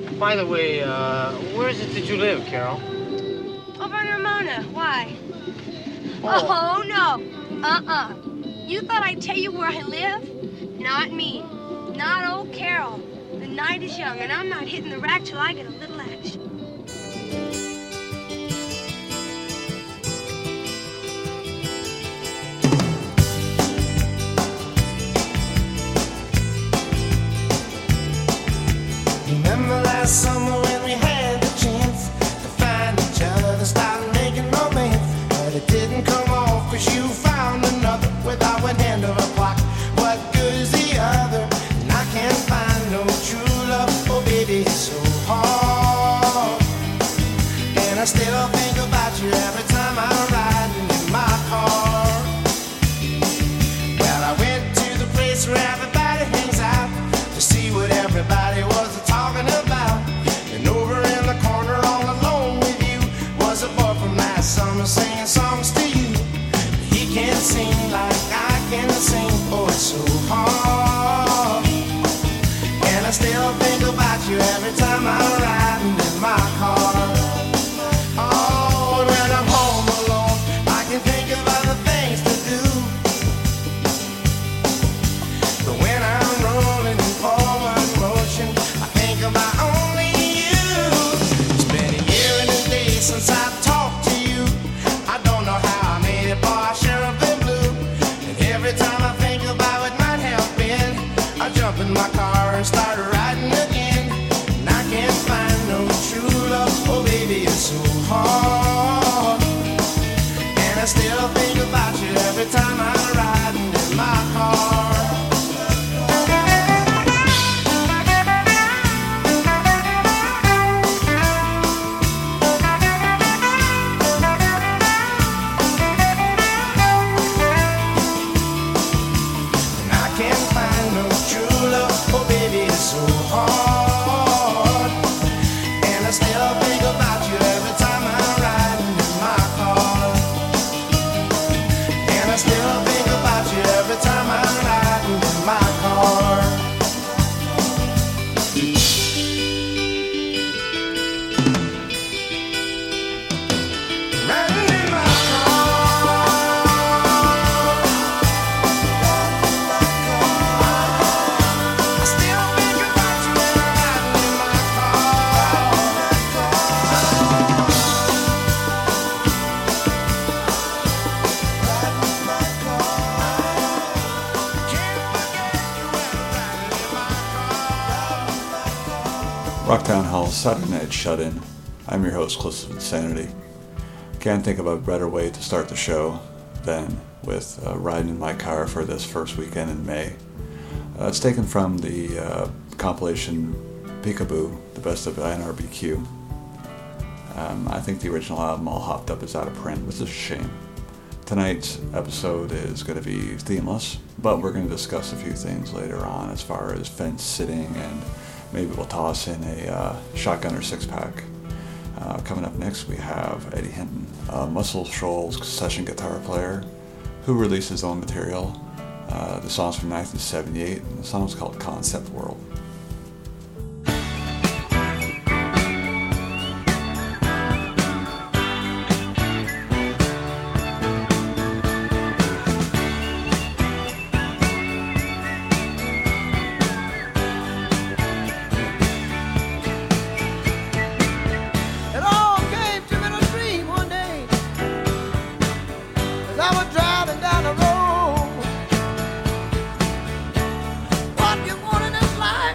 By the way, where is it that you live, Carol? Over in Ramona. Why? Oh. Oh, no. You thought I'd tell you where I live? Not me. Not old Carol. The night is young, and I'm not hitting the rack till I get a little action. Remember last summer when we had the chance to find each other, start making romance, but it didn't come off 'cause you found another without one hand of a clock. What good is the other? And I can't find no true love. Oh baby, it's so hard. And I still think about you every time I'm riding in my car. Well, I went to the place where everybody hangs out to see what everybody was talking about. And over in the corner all alone with you was a boy from last summer singing songs to you. But he can't sing like I can sing. Oh, it's so hard. And I still think about you every time I'm riding in my car. Oh, and when I'm home alone I can think of other things to do. But when I'm rolling in forward motion I think about only you. It's been a year and a day since I've talked to you. I don't know how I made it, boy, I sure have been blue. And every time I think about what might have been, I jump in my car and start riding again. And I can't find no true love. Oh baby, it's so hard. And I still think about you every time I'm riding in my car. Rocktown Hall's Saturday Night Shut-In. I'm your host, Cliff of Insanity. Can't think of a better way to start the show than with riding in my car for this first weekend in May. It's taken from the compilation Peekaboo, the best of NRBQ. I think the original album, All Hopped Up, is out of print, which is a shame. Tonight's episode is going to be themeless, but we're going to discuss a few things later on as far as fence sitting, and maybe we'll toss in a shotgun or six-pack. Coming up next, we have Eddie Hinton, a Muscle Shoals session guitar player who released his own material. The song's from 1978, and the song's called Concept World. What you want in this life?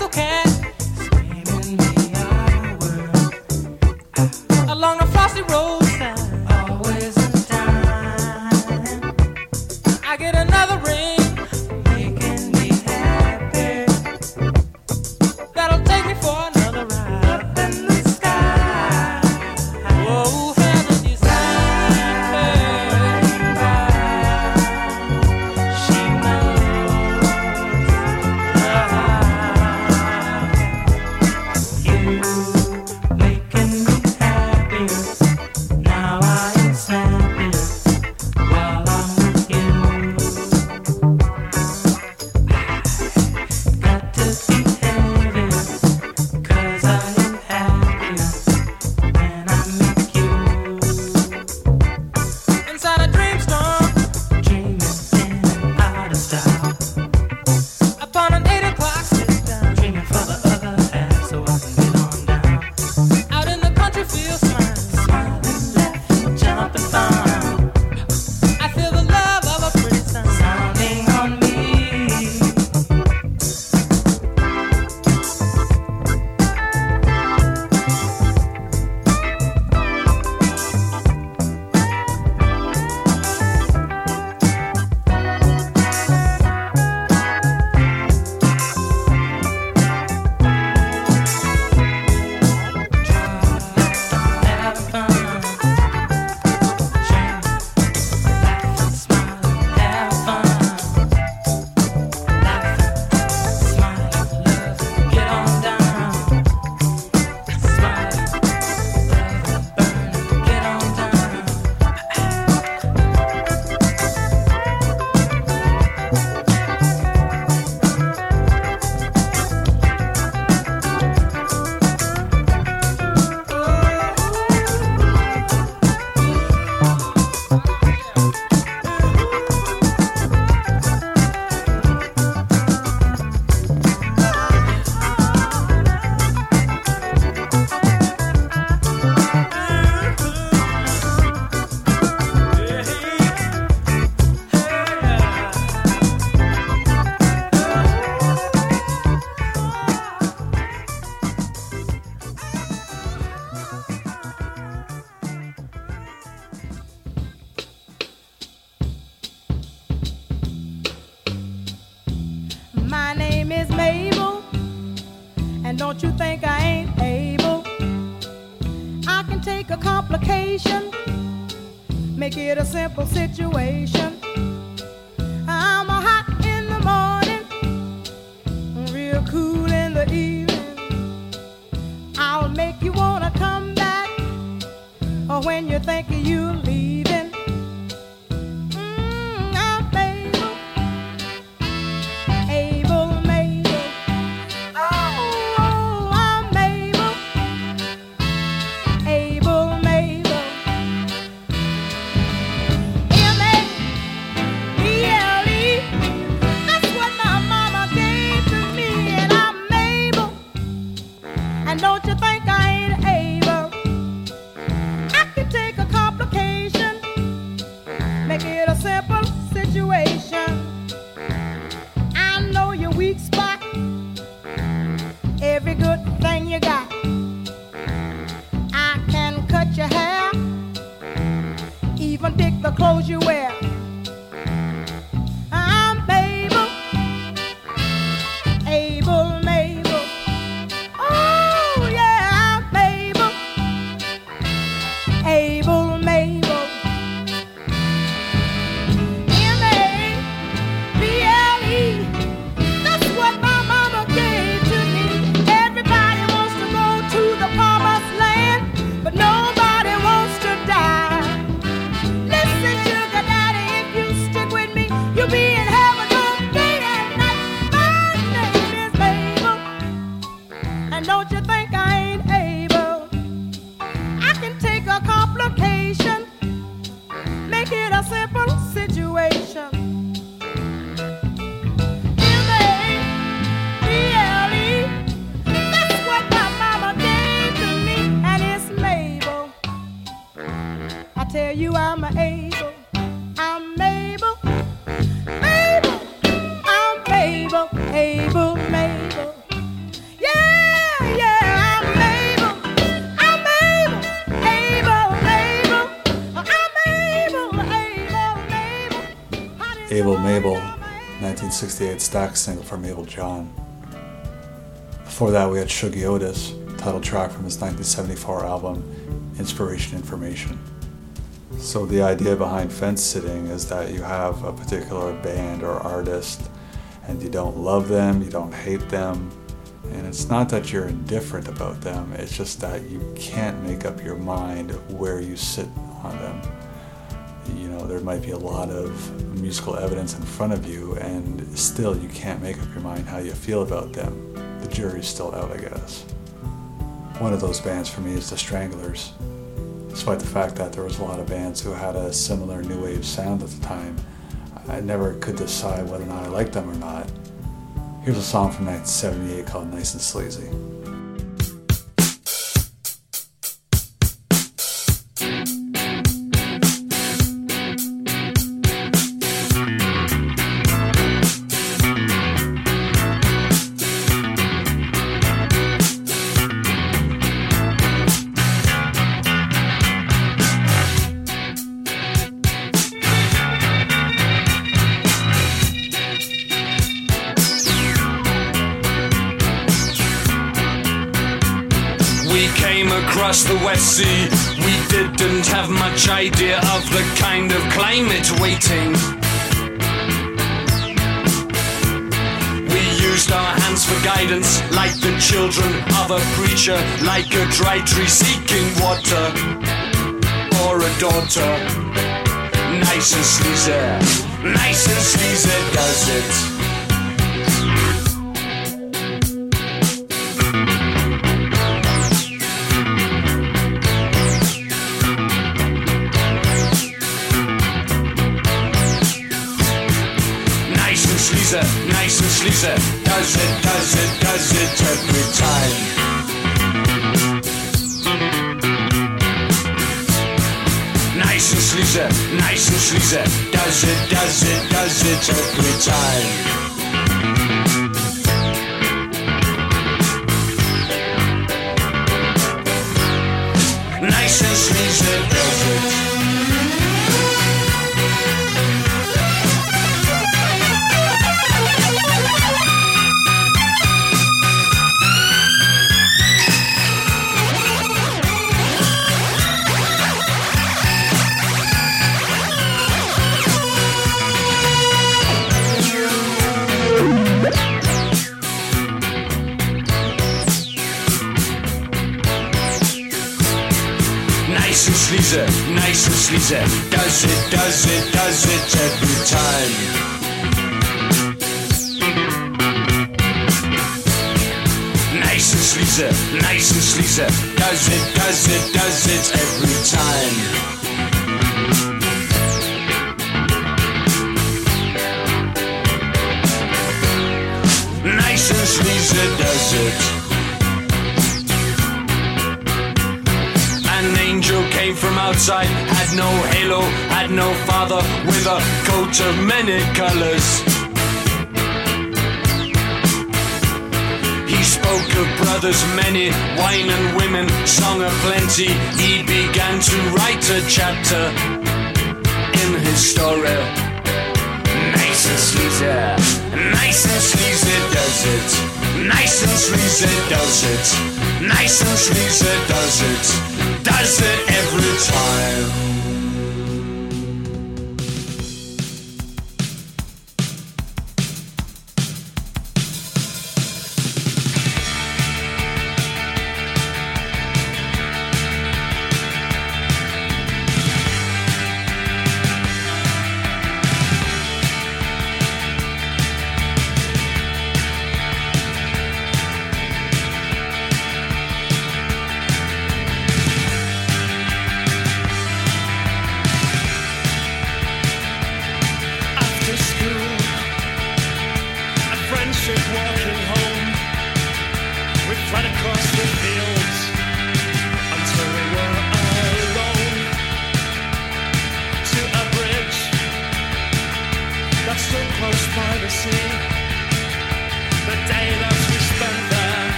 weasel cat screaming me our word along the frosty roadside. Always in time. I get another ring, making me happy. That'll take me for another ride up in the sky. Oh, heaven is she knows you making me happy. Now I am snappy while I'm with you. Got to be heavy, 'cause I am happy when I'm with you. Inside a dream storm, dreaming in out of style. Upon an 8 o'clock sit down, dreaming for the other half so I can get on down. Out in the country field, smiling, laughing, jumping fun. I feel the love of a pretty son sounding on me. Having fun, dreaming, laughing, smiling, having fun, laughing, smiling, love, get on down, smiling, love, burning, get on down. My name is Mabel, and don't you think I ain't able? I can take a complication, make it a simple situation. I'm a hot in the morning, real cool in the evening. I'll make you wanna come back, or when you think you're leaving. I'm Mabel, Able Mabel. Oh, I'm Mabel, Able Mabel. M-A-B-L-E. That's what my mama gave to me, and I'm Mabel. And don't you think I ain't able? I can take a complication, make it a simple situation. I know your weak spot, every good thing you got. I can cut your hair, even pick the clothes you wear. I'm Mabel, Able Mabel. Oh yeah, I'm Mabel, Able Mabel. M-A-B-L-E. That's what my mama gave to me. Everybody wants to go to the promised land, but nobody wants to die. Listen, sugar daddy, 1968 Stax single from Mabel John. Before that, we had Shuggie Otis, title track from his 1974 album, Inspiration Information. So the idea behind fence sitting is that you have a particular band or artist, and you don't love them, you don't hate them, and it's not that you're indifferent about them, it's just that you can't make up your mind where you sit on them. You know, there might be a lot of musical evidence in front of you, and still you can't make up your mind how you feel about them. The jury's still out, I guess. One of those bands for me is The Stranglers. Despite the fact that there was a lot of bands who had a similar new wave sound at the time, I never could decide whether or not I liked them or not. Here's a song from 1978 called Nice and Sleazy. Across the West Sea, we didn't have much idea of the kind of climate waiting. We used our hands for guidance, like the children of a preacher, like a dry tree seeking water, or a daughter. Nice and sleazy does it. Nice and sleazy, does it every time. Nice and sleazy, does it every time. Nice and sleazy, does it. Nice and sleazy, does it every time. Nice and sleazy, does it every time. Nice and sleazy, does it. An angel came from outside, had no halo, had no father, with a coat of many colors. He spoke of brothers many, wine and women, song of plenty. He began to write a chapter in his story. Nice and sleazy does it. Nice and sleazy does it. Nice and sleazy does it. Does it every time.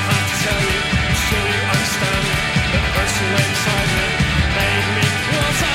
Inside me made me what I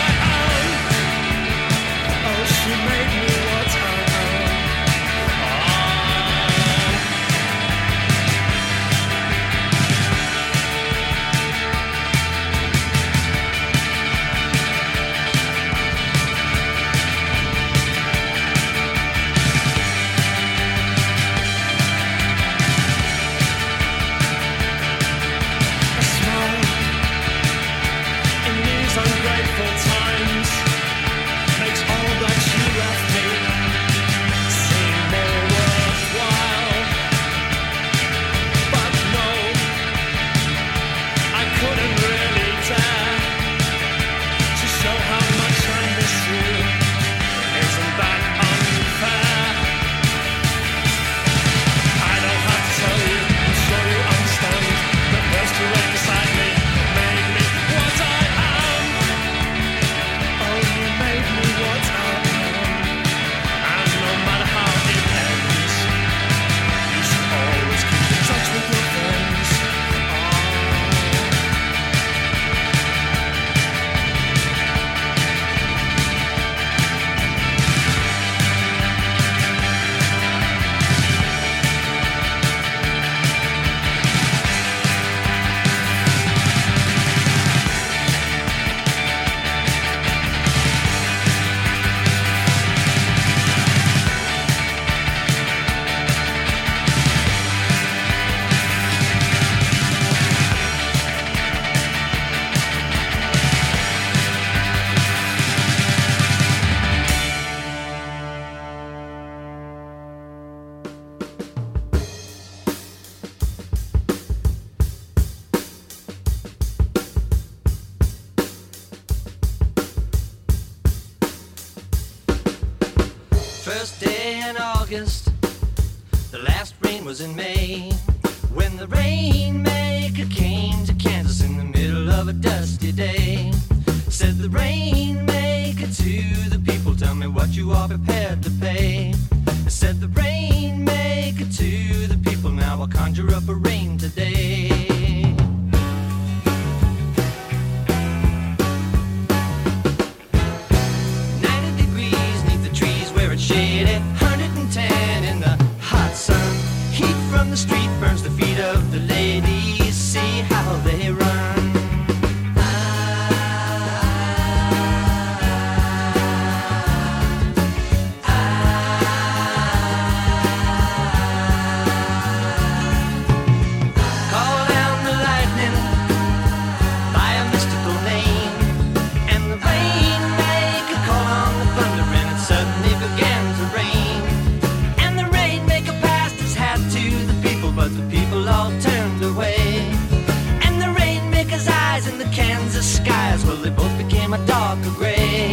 First day in August, the last rain was in May, when the rainmaker came to Kansas in the middle of a dusty day. Said the rainmaker to the people, tell me what you are prepared to pay. Said the rainmaker to the people, now I'll conjure up a rain today. 90 degrees neath the trees where it's shady, 110 in the hot sun. Heat from the street burns the feet of the ladies, see how they run. Skies, well, they both became a darker gray.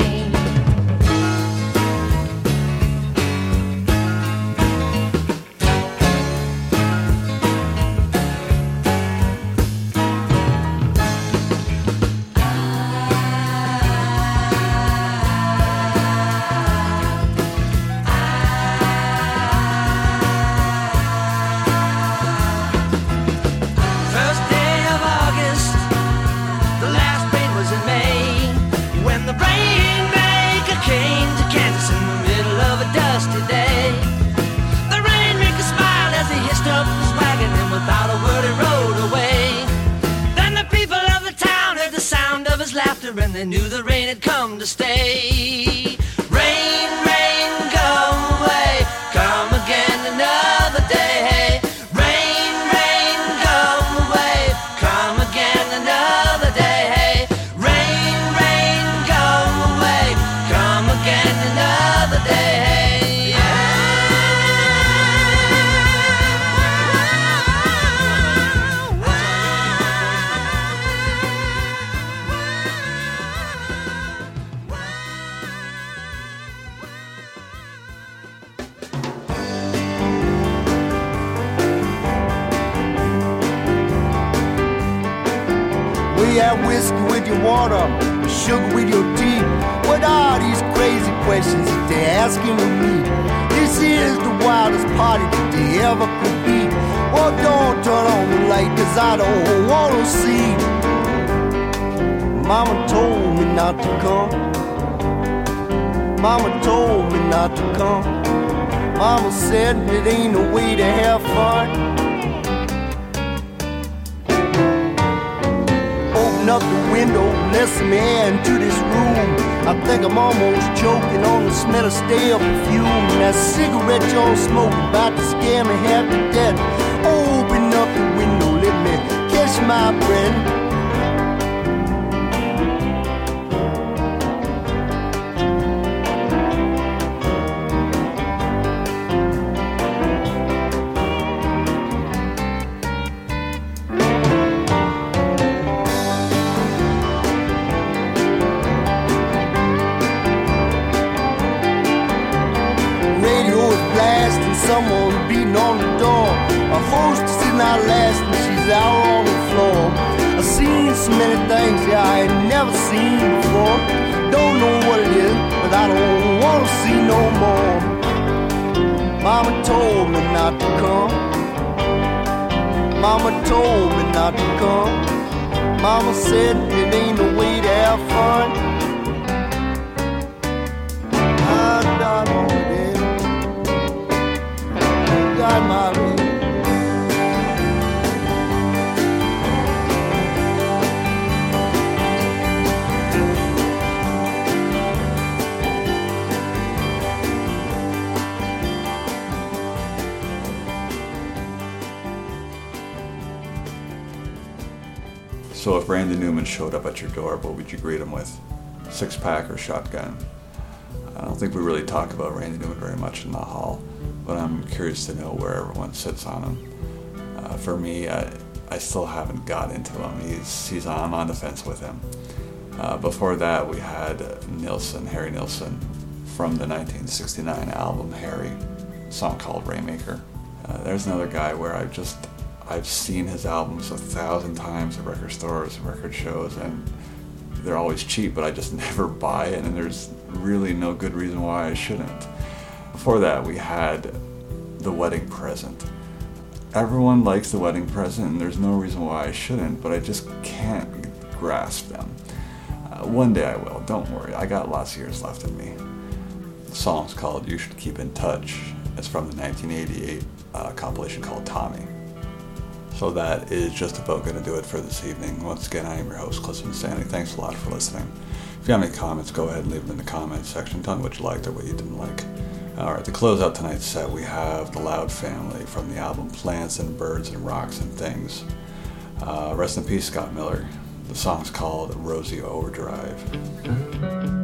And they knew the rain had come to stay. Rain, rain, go away, come again another day. Rain, rain, go away, come again another day. Rain, rain, go away, come again another day. We have whiskey with your water, sugar with your tea. What are these crazy questions that they're asking of me? This is the wildest party that they ever could be. Well, don't turn on the light, cause I don't wanna see. Mama told me not to come. Mama told me not to come. Mama said it ain't a way to have fun. Open up the window, let some air into this room. I think I'm almost choking on the smell of stale perfume. That cigarette y'all smoking about to scare me half to death. Open up the window, let me catch my breath. Someone beating on the door. A hostess is not lasting, she's out on the floor. I've seen so many things that I ain't never seen before. Don't know what it is, but I don't want to see no more. Mama told me not to come. Mama told me not to come. Mama said it ain't a way to have fun. I'm not on it. Got my ring. So if Randy Newman showed up at your door, what would you greet him with? Six-pack or shotgun? I don't think we really talk about Randy Newman very much in the hall, but I'm curious to know where everyone sits on him. For me, I still haven't got into him. I'm on the fence with him. Before that, we had Nilsson, Harry Nilsson, from the 1969 album Harry, a song called Rainmaker. There's another guy where I've seen his albums 1,000 times at record stores and record shows, and they're always cheap, but I just never buy it, and there's really no good reason why I shouldn't. Before that, we had The Wedding Present. Everyone likes The Wedding Present, and there's no reason why I shouldn't, but I just can't grasp them. One day I will, don't worry, I got lots of years left in me. The song's called You Should Keep in Touch. It's from the 1988 compilation called Tommy. So that is just about going to do it for this evening. Once again, I am your host, Clifton Stanley. Thanks a lot for listening. If you have any comments, go ahead and leave them in the comments section. Tell me what you liked or what you didn't like. Alright, to close out tonight's set, we have the Loud Family from the album Plants and Birds and Rocks and Things. Rest in peace, Scott Miller. The song's called Rosie Overdrive.